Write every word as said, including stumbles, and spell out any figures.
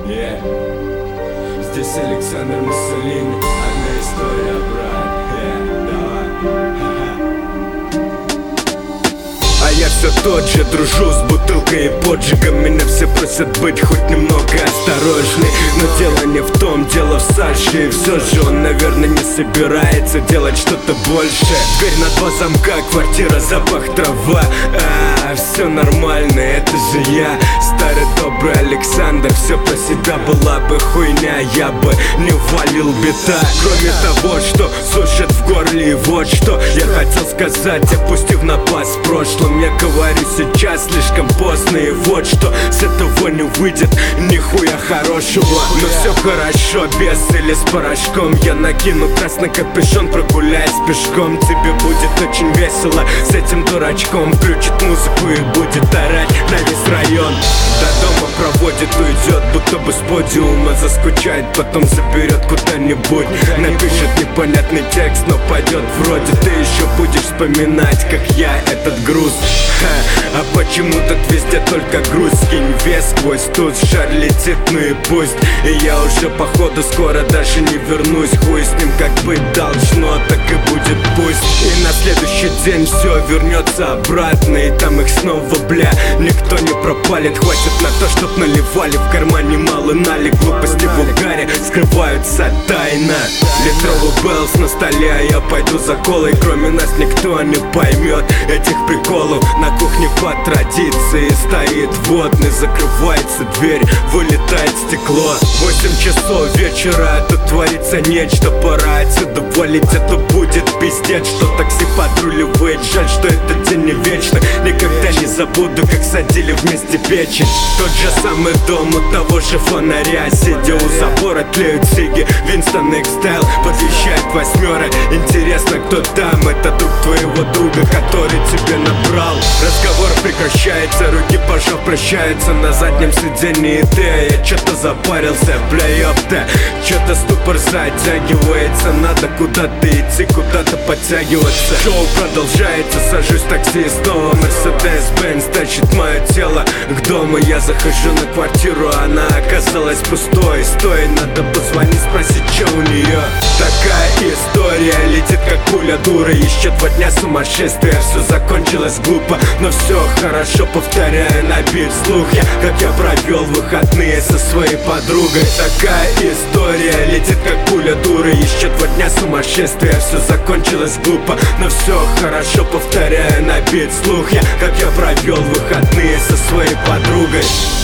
Yeah. Здесь Александр Муссолини, одна история, брат. Yeah, давай. А я все тот же, дружу с бутылкой и поджигом. Меня все просят быть хоть немного осторожней, но дело не в том, дело в Саше. И все же он, наверное, не собирается делать что-то большее. Дверь на два замка, квартира, запах трава. А, все нормально, это же я, старый добрый Александр. Все про себя была бы хуйня, я бы не валил бита. Кроме того, что сушит в горле, и вот что я хотел сказать, опустив напас в прошлом. Я говорю сейчас слишком поздно, и вот что с этого не выйдет нихуя хорошего. Но все хорошо, без или с порошком. Я накину красный капюшон, прогуляюсь пешком. Тебе будет очень весело с этим дурачком. Включит музыку и будет орать на весь район. До дома проводит, уйдет, будто бы с подиума. Заскучает, потом заберет куда-нибудь. Напишет непонятный текст, но пойдет вроде. Ты еще будешь вспоминать, как я этот груз. Ха, а почему тут везде только грусть? Скинь вес сквозь тут, шар летит, ну и пусть. И я уже походу скоро даже не вернусь. Хуй с ним, как быть должно, так и будет пусть. И на следующий день все вернется обратно, и там их снова, бля, никто не пропалит. Хватит на то, чтоб наливали в кармане мало налик. Глупости в угаре скрываются тайно. Литровый Беллс на столе, а я пойду за колой. Кроме нас никто не поймет этих приколов. На кухне по традиции стоит водный, закрывается дверь, вылетает стекло. Восемь часов вечера, тут творится нечто. Пора отсюда валить, а то будет пиздец. Что такси подруливает, жаль, что этот день не вечный. Никогда не забуду, как садили вместе печень. Тот же самый дом у того же фонаря. Сидя у забора, тлеют сиги, Винстон X-Style подъезжает восьмера. Интересно, кто там? Это друг твоего друга, который тебе набрал. Разговор прекращается, руки пожав прощаются. На заднем сиденье ты, а я чё-то запарился. Бля, ёпта, чё-то ступор затягивается. Надо куда-то идти, куда-то подтягиваться. Шоу продолжается, сажусь в такси и снова Мерседес-Бенц тащит мое тело к дому. Я захожу на квартиру, она оказалась пустой. Стой, надо позвонить, спросить, чё у неё. Такая история, летит как пуля дура. Еще два дня сумасшествия, все закончилось глупо, но все хорошо, повторяю на бит слух я, как я провел выходные со своей подругой. Такая история, летит как пуля дура. Еще два дня сумасшествия, все закончилось глупо, но все хорошо, повторяю на бит слух я, как я провел выходные со своей подругой.